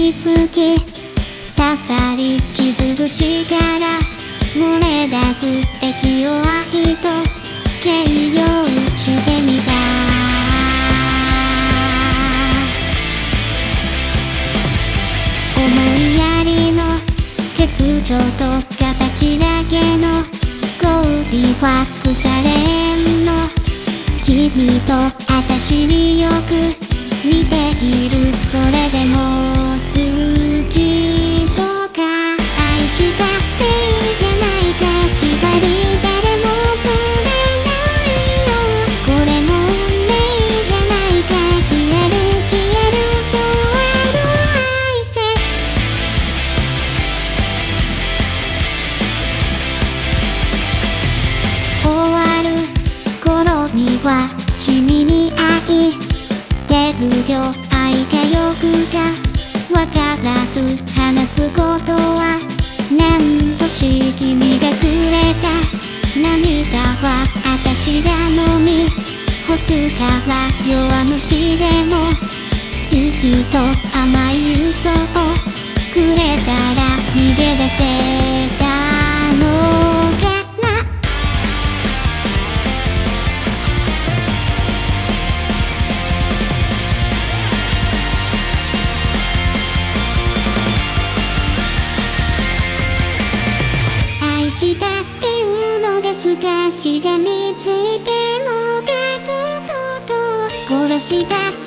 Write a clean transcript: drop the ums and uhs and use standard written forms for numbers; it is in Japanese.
につき刺さり傷口から漏れ出す液を愛と形容してみた。思いやりの欠如と形だけの交尾は腐れんの。君と私によく似ている。それでも好きとか愛したっていいじゃないか。縛り誰も触れないよ。これも運命じゃないか。消える消えるとあの愛せ。終わる頃には君に会いてるよ。愛か欲かわからず放つことは何とし君がくれた涙は私が飲み干すから弱虫でもいいと甘い嘘をくれたら逃げ出せたのかな。愛したっていうのですがしがみついても書くこと殺した